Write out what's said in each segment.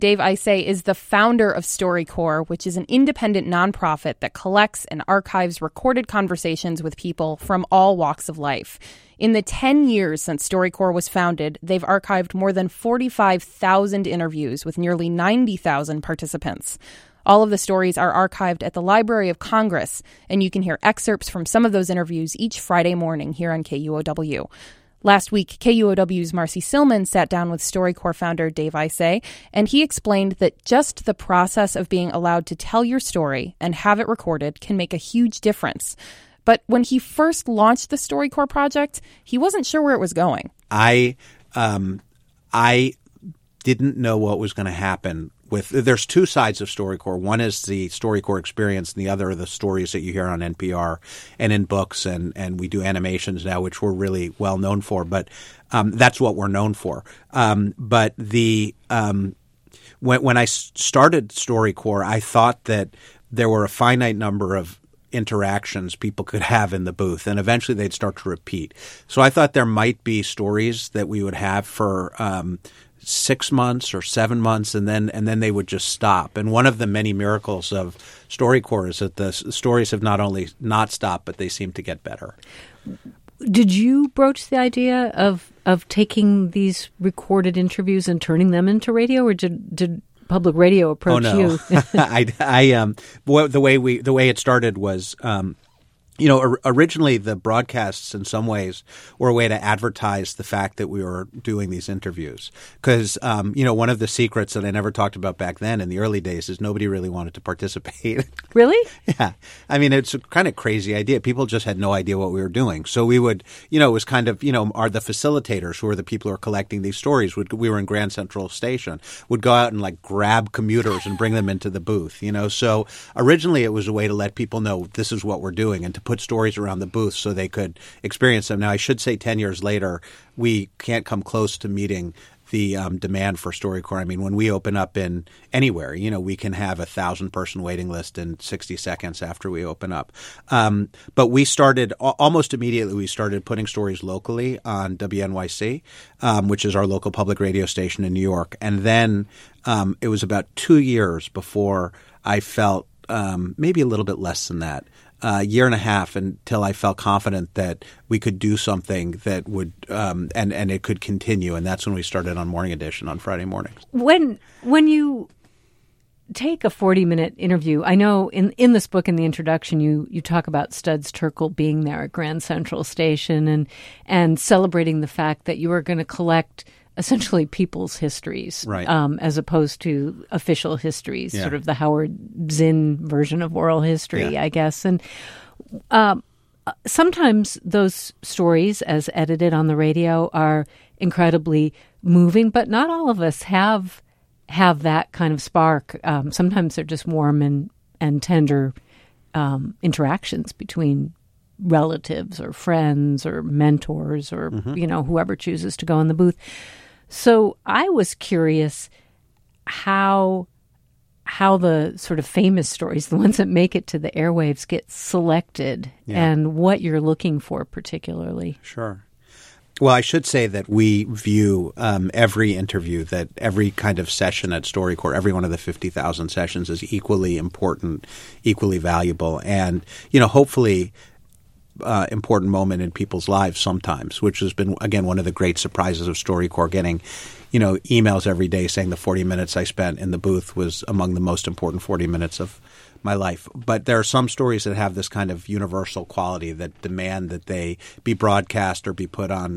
Dave Isay is the founder of StoryCorps, which is an independent nonprofit that collects and archives recorded conversations with people from all walks of life. In the 10 years since StoryCorps was founded, they've archived more than 45,000 interviews with nearly 90,000 participants. All of the stories are archived at the Library of Congress, and you can hear excerpts from some of those interviews each Friday morning here on KUOW. Last week, KUOW's Marcy Silman sat down with StoryCorps founder Dave Isay, and he explained that just the process of being allowed to tell your story and have it recorded can make a huge difference. But when he first launched the StoryCorps project, he wasn't sure where it was going. I didn't know what was going to happen. There's two sides of StoryCorps. One is the StoryCorps experience, and the other are the stories that you hear on NPR and in books, and we do animations now, which we're really well known for. But that's what we're known for. But when I started StoryCorps, I thought that there were a finite number of interactions people could have in the booth, and eventually they'd start to repeat. So I thought there might be stories that we would have for 6 months or 7 months, and then they would just stop. And one of the many miracles of StoryCorps is that the stories have not only not stopped, but they seem to get better. Did you broach the idea of taking these recorded interviews and turning them into radio, or did public radio approach you? The way it started was originally the broadcasts in some ways were a way to advertise the fact that we were doing these interviews. Because, one of the secrets that I never talked about back then in the early days is nobody really wanted to participate. Really? Yeah. I mean, it's a kind of crazy idea. People just had no idea what we were doing. So we would, it was kind of, are the facilitators who are the people who are collecting these stories. We were in Grand Central Station, would go out and like grab commuters and bring them into the booth, So originally it was a way to let people know this is what we're doing and to put stories around the booth so they could experience them. Now, I should say 10 years later, we can't come close to meeting the demand for StoryCorps. I mean, when we open up in anywhere, we can have a 1,000-person waiting list in 60 seconds after we open up. But we started almost immediately. We started putting stories locally on WNYC, which is our local public radio station in New York. And then it was about 2 years before I felt maybe a little bit less than that. A year and a half until I felt confident that we could do something that would and it could continue, and that's when we started on Morning Edition on Friday mornings. When you take a 40-minute interview, I know in this book, in the introduction, you talk about Studs Terkel being there at Grand Central Station and celebrating the fact that you were going to collect essentially people's histories, right, as opposed to official histories, sort of the Howard Zinn version of oral history, I guess. And sometimes those stories, as edited on the radio, are incredibly moving, but not all of us have that kind of spark. Sometimes they're just warm and tender interactions between relatives or friends or mentors or, whoever chooses to go in the booth. So I was curious how the sort of famous stories, the ones that make it to the airwaves, get selected and what you're looking for particularly. Sure. Well, I should say that we view every interview, that every kind of session at StoryCorps, every one of the 50,000 sessions is equally important, equally valuable, and, hopefully important moment in people's lives sometimes, which has been, again, one of the great surprises of StoryCorps, getting, emails every day saying the 40 minutes I spent in the booth was among the most important 40 minutes of my life. But there are some stories that have this kind of universal quality that demand that they be broadcast or be put on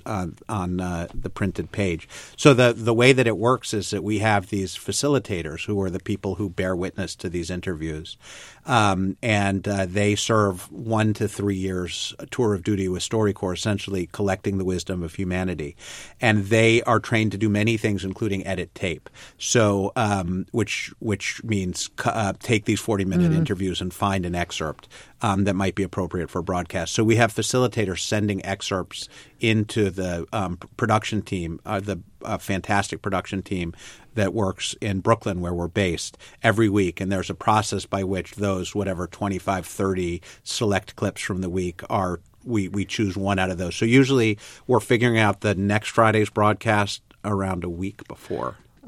the printed page. So the way that it works is that we have these facilitators who are the people who bear witness to these interviews. And they serve 1 to 3 years a tour of duty with StoryCorps, essentially collecting the wisdom of humanity. And they are trained to do many things, including edit tape. So, which means take these 40-minute interviews and find an excerpt that might be appropriate for broadcast. So we have facilitators sending excerpts into the production team, the fantastic production team that works in Brooklyn where we're based every week. And there's a process by which those, 25, 30 select clips from the week are we choose one out of those. So usually we're figuring out the next Friday's broadcast around a week before. Oh,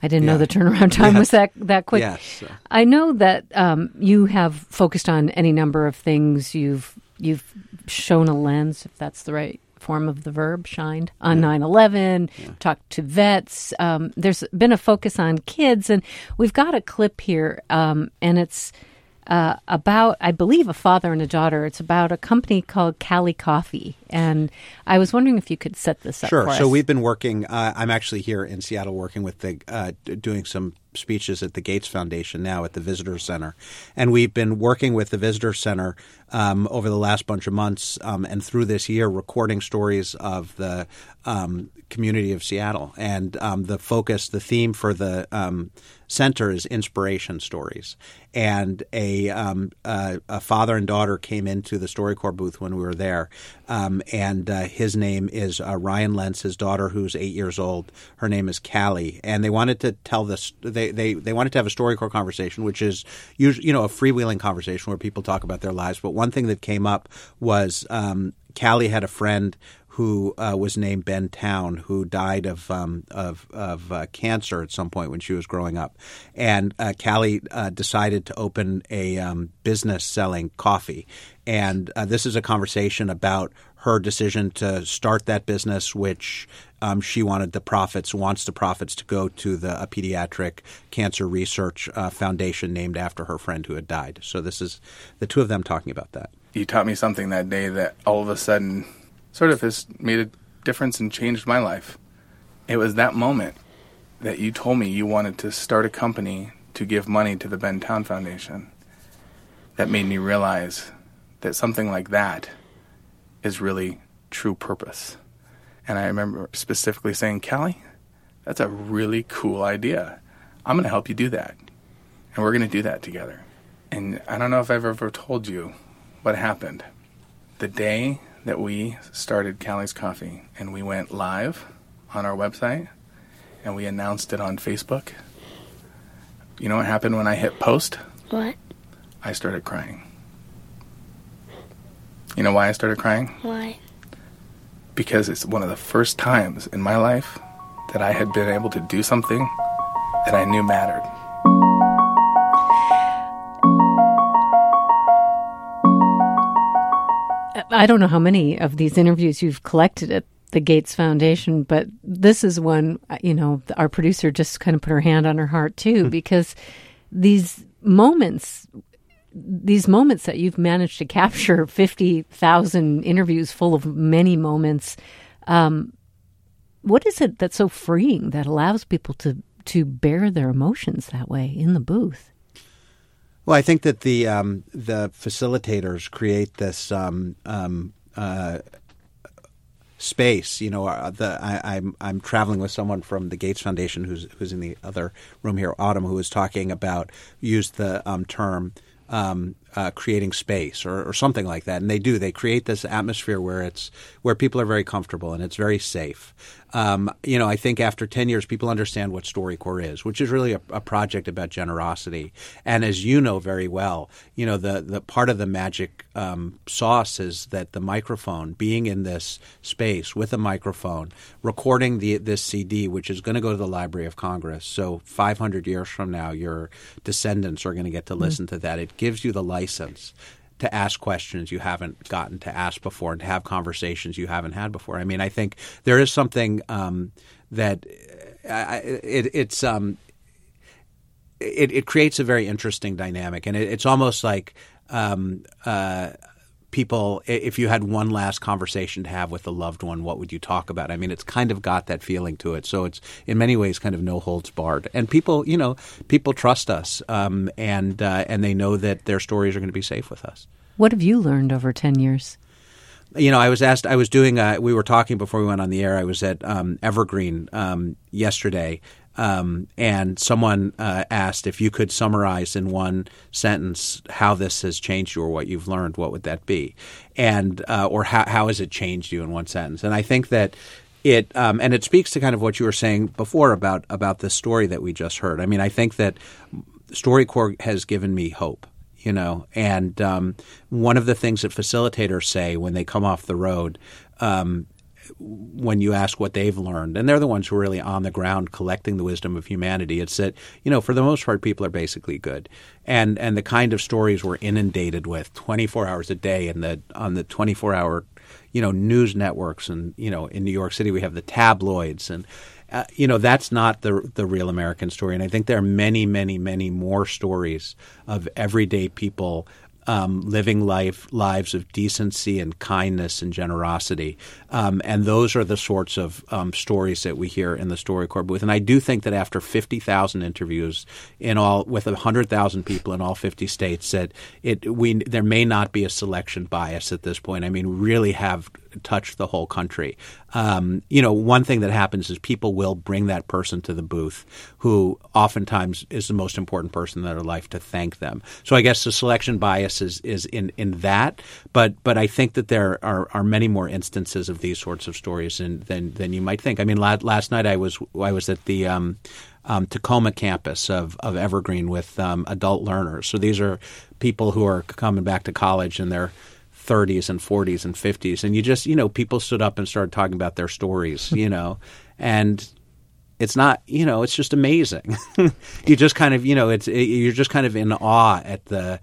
I didn't know the turnaround time was that quick. Yes. I know that you have focused on any number of things. You've shown a lens, if that's the right form of the verb, shined on 9/11, talked to vets. There's been a focus on kids, and we've got a clip here, and it's about, I believe, a father and a daughter. It's about a company called Cali Coffee. And I was wondering if you could set this up for us. Sure. So we've been working, I'm actually here in Seattle working with doing some speeches at the Gates Foundation now at the Visitor Center. And we've been working with the Visitor Center over the last bunch of months and through this year recording stories of the community of Seattle. And the theme for the center is inspiration stories. And a father and daughter came into the StoryCorps booth when we were there. And his name is Ryan Lentz. His daughter, who's 8 years old, her name is Callie. And they wanted to tell this. They wanted to have a StoryCorps conversation, which is usually, a freewheeling conversation where people talk about their lives. But one thing that came up was Callie had a friend who was named Ben Town, who died of cancer at some point when she was growing up. And Callie decided to open a business selling coffee. And this is a conversation about her decision to start that business, which she wants the profits to go to a pediatric cancer research foundation named after her friend who had died. So this is the two of them talking about that. You taught me something that day that all of a sudden sort of has made a difference and changed my life. It was that moment that you told me you wanted to start a company to give money to the Ben Town Foundation that made me realize that something like that is really true purpose. And I remember specifically saying, Callie, that's a really cool idea. I'm going to help you do that. And we're going to do that together. And I don't know if I've ever told you what happened. The day that we started Callie's Coffee and we went live on our website and we announced it on Facebook, you know what happened when I hit post? What? I started crying. You know why I started crying? Why? Because it's one of the first times in my life that I had been able to do something that I knew mattered. I don't know how many of these interviews you've collected at the Gates Foundation, but this is one, our producer just kind of put her hand on her heart too, because these moments that you've managed to capture, 50,000 interviews full of many moments, what is it that's so freeing that allows people to bear their emotions that way in the booth? Well, I think that the facilitators create this space. I'm traveling with someone from the Gates Foundation who's in the other room here, Autumn, who was talking about used the term creating space or something like that, and they create this atmosphere where people are very comfortable and it's very safe. I think after 10 years, people understand what StoryCorps is, which is really a project about generosity. And as you know very well, the part of the magic sauce is that the microphone, being in this space with a microphone, recording this CD, which is going to go to the Library of Congress. So 500 years from now, your descendants are going to get to listen to that. It gives you the license to ask questions you haven't gotten to ask before and to have conversations you haven't had before. I mean, I think there is something that it creates a very interesting dynamic, and it's almost like people, if you had one last conversation to have with a loved one, what would you talk about? I mean, it's kind of got that feeling to it. So it's in many ways kind of no holds barred. And people trust us, and they know that their stories are going to be safe with us. What have you learned over 10 years? I was asked, we were talking before we went on the air, I was at Evergreen yesterday, and someone asked if you could summarize in one sentence how this has changed you or what you've learned, what would that be? And or how has it changed you in one sentence? And I think that it speaks to kind of what you were saying before about the story that we just heard. I mean, I think that StoryCorps has given me hope. And one of the things that facilitators say when they come off the road when you ask what they've learned, and they're the ones who are really on the ground collecting the wisdom of humanity, it's that, for the most part, people are basically good. And the kind of stories we're inundated with 24 hours a day on the 24-hour, news networks. And, in New York City, we have the tabloids. And, that's not the real American story. And I think there are many, many, many more stories of everyday people living lives of decency and kindness and generosity. And those are the sorts of stories that we hear in the StoryCorps booth. And I do think that after 50,000 interviews with 100,000 people in all 50 states, that there may not be a selection bias at this point. I mean, we really have touched the whole country. One thing that happens is people will bring that person to the booth who oftentimes is the most important person in their life to thank them. So I guess the selection bias is in that, but I think that there are many more instances of these sorts of stories than you might think. I mean, last night I was at the Tacoma campus of Evergreen with adult learners. So these are people who are coming back to college in their 30s and 40s and 50s, and you just people stood up and started talking about their stories, and it's not it's just amazing. You just kind of you're just kind of in awe at the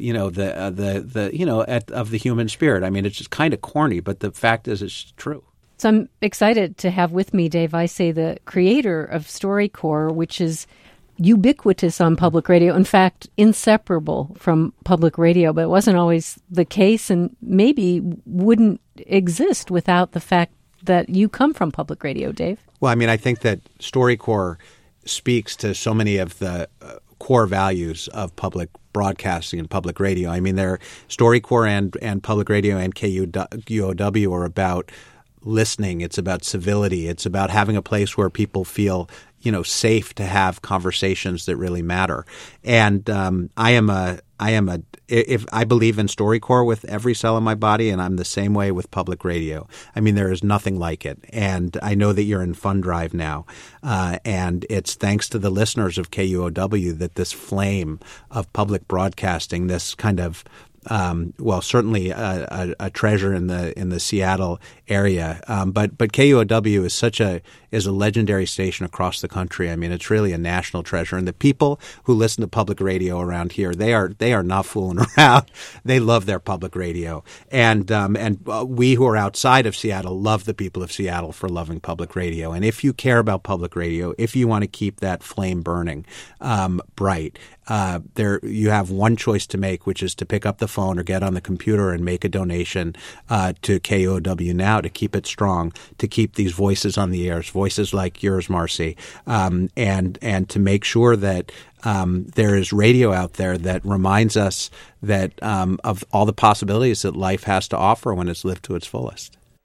of the human spirit. I mean, it's just kind of corny, but the fact is it's true. So I'm excited to have with me Dave Isay, the creator of StoryCorps, which is ubiquitous on public radio, in fact, inseparable from public radio, but it wasn't always the case and maybe wouldn't exist without the fact that you come from public radio, Dave. Well, I mean, I think that StoryCorps speaks to so many of the core values of public broadcasting and public radio. I mean, StoryCorps and public radio and KUOW are about listening. It's about civility. It's about having a place where people feel safe to have conversations that really matter. And I believe in StoryCorps with every cell in my body, and I'm the same way with public radio. I mean, there is nothing like it. And I know that you're in Fund Drive now, and it's thanks to the listeners of KUOW that this flame of public broadcasting, this kind of certainly a treasure in the Seattle area, but KUOW is a legendary station across the country. I mean, it's really a national treasure, and the people who listen to public radio around here, they are not fooling around. They love their public radio, and we who are outside of Seattle love the people of Seattle for loving public radio. And if you care about public radio, if you want to keep that flame burning bright, you have one choice to make, which is to pick up the phone or get on the computer and make a donation to KUOW Now to keep it strong, to keep these voices on the air, voices like yours, Marcy, and to make sure that there is radio out there that reminds us that of all the possibilities that life has to offer when it's lived to its fullest.